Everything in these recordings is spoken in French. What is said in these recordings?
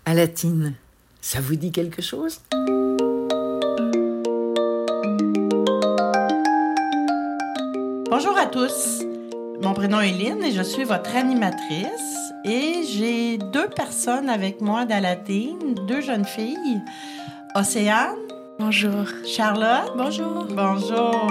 Alatine, ça vous dit quelque chose? Bonjour à tous. Mon prénom est Lynn et je suis votre animatrice. Et j'ai 2 personnes avec moi d'Alatine, 2 jeunes filles. Océane. Bonjour. Charlotte. Bonjour. Bonjour.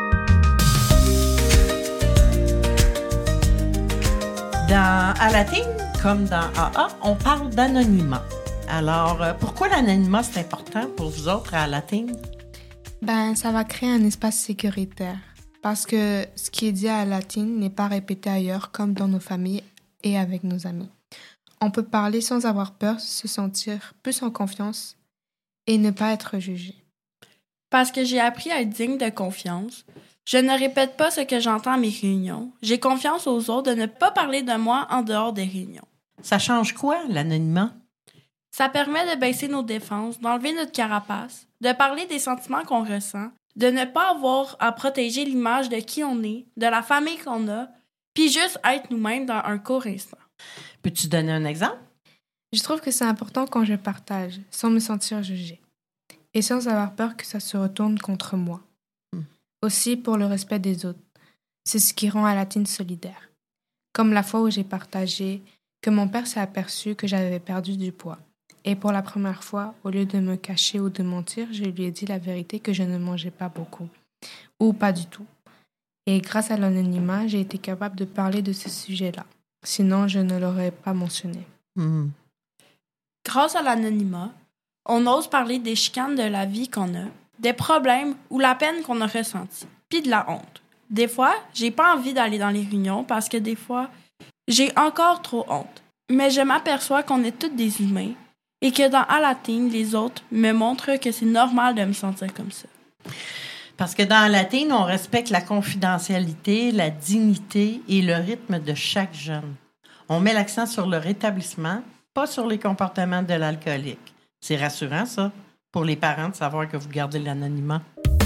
Dans Alatine, comme dans AA, on parle d'anonymat. Alors, pourquoi l'anonymat, c'est important pour vous autres à Alatine? Ça va créer un espace sécuritaire. Parce que ce qui est dit à Alatine n'est pas répété ailleurs, comme dans nos familles et avec nos amis. On peut parler sans avoir peur, se sentir plus en confiance et ne pas être jugé. Parce que j'ai appris à être digne de confiance. Je ne répète pas ce que j'entends à mes réunions. J'ai confiance aux autres de ne pas parler de moi en dehors des réunions. Ça change quoi, l'anonymat? Ça permet de baisser nos défenses, d'enlever notre carapace, de parler des sentiments qu'on ressent, de ne pas avoir à protéger l'image de qui on est, de la famille qu'on a, puis juste être nous-mêmes dans un court instant. Peux-tu donner un exemple? Je trouve que c'est important quand je partage, sans me sentir jugée. Et sans avoir peur que ça se retourne contre moi. Aussi pour le respect des autres. C'est ce qui rend Alatine solidaire. Comme la fois où j'ai partagé que mon père s'est aperçu que j'avais perdu du poids. Et pour la première fois, au lieu de me cacher ou de mentir, je lui ai dit la vérité que je ne mangeais pas beaucoup. Ou pas du tout. Et grâce à l'anonymat, j'ai été capable de parler de ce sujet-là. Sinon, je ne l'aurais pas mentionné. Grâce à l'anonymat, on ose parler des chicanes de la vie qu'on a, des problèmes ou la peine qu'on a ressentie, puis de la honte. Des fois, j'ai pas envie d'aller dans les réunions parce que des fois, j'ai encore trop honte. Mais je m'aperçois qu'on est tous des humains et que dans Alatine, les autres me montrent que c'est normal de me sentir comme ça. Parce que dans Alatine, on respecte la confidentialité, la dignité et le rythme de chaque jeune. On met l'accent sur le rétablissement, pas sur les comportements de l'alcoolique. C'est rassurant, ça, pour les parents de savoir que vous gardez l'anonymat.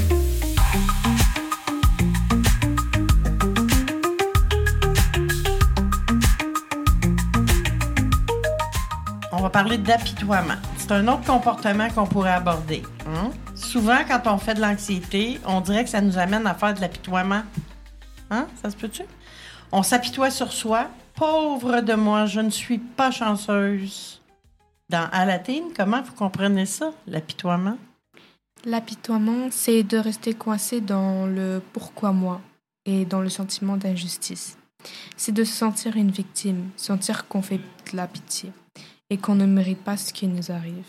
On va parler d'apitoiement. C'est un autre comportement qu'on pourrait aborder. Souvent, quand on fait de l'anxiété, on dirait que ça nous amène à faire de l'apitoiement. Ça se peut-tu? On s'apitoie sur soi. Pauvre de moi, je ne suis pas chanceuse. Dans Alatine, comment vous comprenez ça, l'apitoiement? L'apitoiement, c'est de rester coincé dans le « pourquoi moi » et dans le sentiment d'injustice. C'est de se sentir une victime, sentir qu'on fait de la pitié et qu'on ne mérite pas ce qui nous arrive.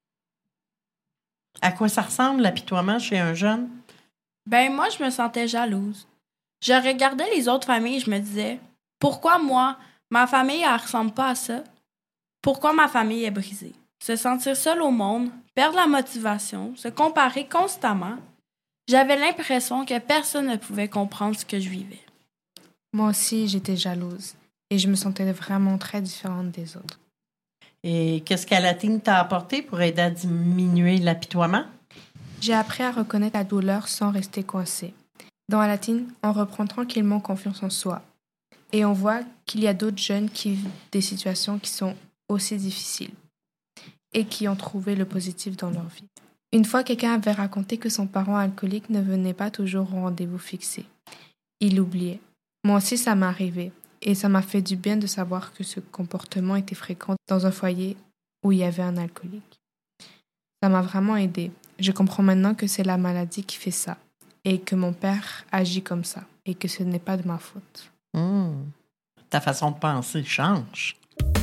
À quoi ça ressemble, l'apitoiement, chez un jeune? Moi, je me sentais jalouse. Je regardais les autres familles et je me disais, pourquoi moi, ma famille, elle ressemble pas à ça? Pourquoi ma famille est brisée? Se sentir seule au monde, perdre la motivation, se comparer constamment. J'avais l'impression que personne ne pouvait comprendre ce que je vivais. Moi aussi, j'étais jalouse et je me sentais vraiment très différente des autres. Et qu'est-ce qu'Alatine t'a apporté pour aider à diminuer l'apitoiement? J'ai appris à reconnaître la douleur sans rester coincé. Dans Alatine, on reprend tranquillement confiance en soi. Et on voit qu'il y a d'autres jeunes qui vivent des situations qui sont aussi difficiles et qui ont trouvé le positif dans leur vie. Une fois, quelqu'un avait raconté que son parent alcoolique ne venait pas toujours au rendez-vous fixé. Il l'oubliait. Moi aussi, ça m'est arrivé. Et ça m'a fait du bien de savoir que ce comportement était fréquent dans un foyer où il y avait un alcoolique. Ça m'a vraiment aidée. Je comprends maintenant que c'est la maladie qui fait ça et que mon père agit comme ça et que ce n'est pas de ma faute. Ta façon de penser change.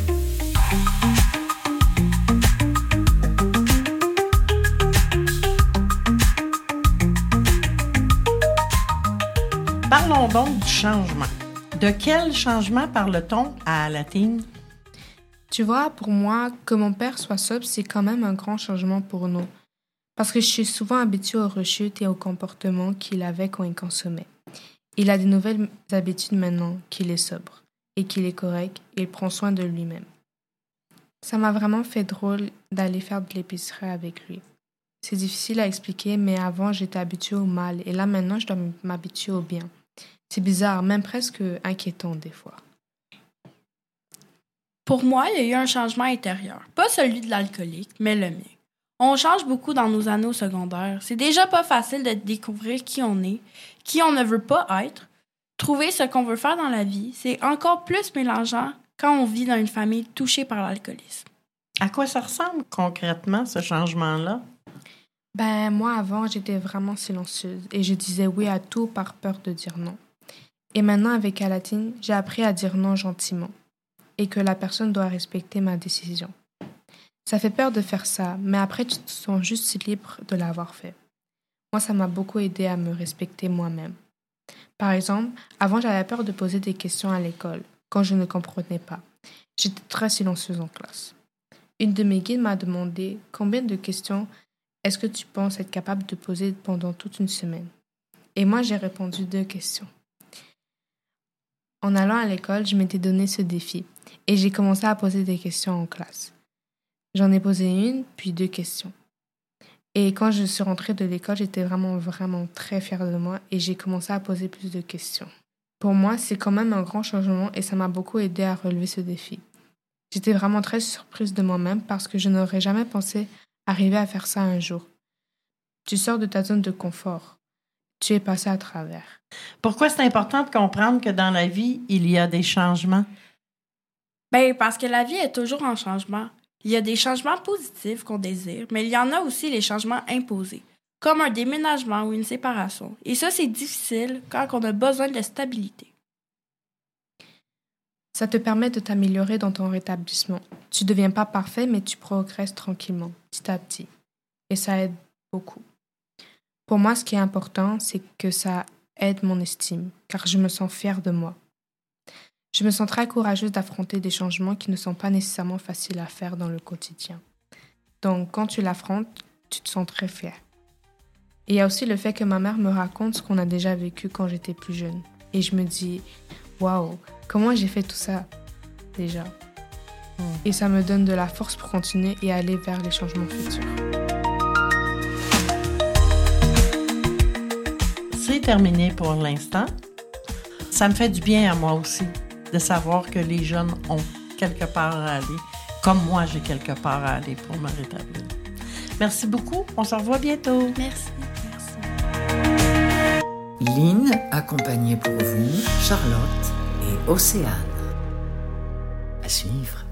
Parlons donc du changement. De quel changement parle-t-on à Alatine? Tu vois, pour moi, que mon père soit sobre, c'est quand même un grand changement pour nous. Parce que je suis souvent habituée aux rechutes et aux comportements qu'il avait quand il consommait. Il a de nouvelles habitudes maintenant qu'il est sobre et qu'il est correct et il prend soin de lui-même. Ça m'a vraiment fait drôle d'aller faire de l'épicerie avec lui. C'est difficile à expliquer, mais avant, j'étais habituée au mal et là, maintenant, je dois m'habituer au bien. C'est bizarre, même presque inquiétant des fois. Pour moi, il y a eu un changement intérieur. Pas celui de l'alcoolique, mais le mien. On change beaucoup dans nos années au secondaire. C'est déjà pas facile de découvrir qui on est, qui on ne veut pas être. Trouver ce qu'on veut faire dans la vie, c'est encore plus mélangeant quand on vit dans une famille touchée par l'alcoolisme. À quoi ça ressemble concrètement, ce changement-là? Moi, avant, j'étais vraiment silencieuse et je disais oui à tout par peur de dire non. Et maintenant, avec Alatine, j'ai appris à dire non gentiment et que la personne doit respecter ma décision. Ça fait peur de faire ça, mais après, tu te sens juste libre de l'avoir fait. Moi, ça m'a beaucoup aidé à me respecter moi-même. Par exemple, avant, j'avais peur de poser des questions à l'école, quand je ne comprenais pas. J'étais très silencieuse en classe. Une de mes guides m'a demandé combien de questions est-ce que tu penses être capable de poser pendant toute une semaine? Et moi, j'ai répondu 2 questions. En allant à l'école, je m'étais donné ce défi et j'ai commencé à poser des questions en classe. J'en ai posé 1, puis 2 questions. Et quand je suis rentrée de l'école, j'étais vraiment très fière de moi et j'ai commencé à poser plus de questions. Pour moi, c'est quand même un grand changement et ça m'a beaucoup aidé à relever ce défi. J'étais vraiment très surprise de moi-même parce que je n'aurais jamais pensé arriver à faire ça un jour. Tu sors de ta zone de confort. Tu es passé à travers. Pourquoi c'est important de comprendre que dans la vie, il y a des changements? Parce que la vie est toujours en changement. Il y a des changements positifs qu'on désire, mais il y en a aussi les changements imposés, comme un déménagement ou une séparation. Et ça, c'est difficile quand on a besoin de stabilité. Ça te permet de t'améliorer dans ton rétablissement. Tu ne deviens pas parfait, mais tu progresses tranquillement, petit à petit. Et ça aide beaucoup. Pour moi, ce qui est important, c'est que ça aide mon estime, car je me sens fière de moi. Je me sens très courageuse d'affronter des changements qui ne sont pas nécessairement faciles à faire dans le quotidien. Donc, quand tu l'affrontes, tu te sens très fière. Et il y a aussi le fait que ma mère me raconte ce qu'on a déjà vécu quand j'étais plus jeune. Et je me dis, waouh, comment j'ai fait tout ça déjà? Et ça me donne de la force pour continuer et aller vers les changements futurs. C'est terminé pour l'instant. Ça me fait du bien à moi aussi de savoir que les jeunes ont quelque part à aller, comme moi j'ai quelque part à aller pour me rétablir. Merci beaucoup. On se revoit bientôt. Merci. Lynn accompagnait pour vous Charlotte et Océane. À suivre.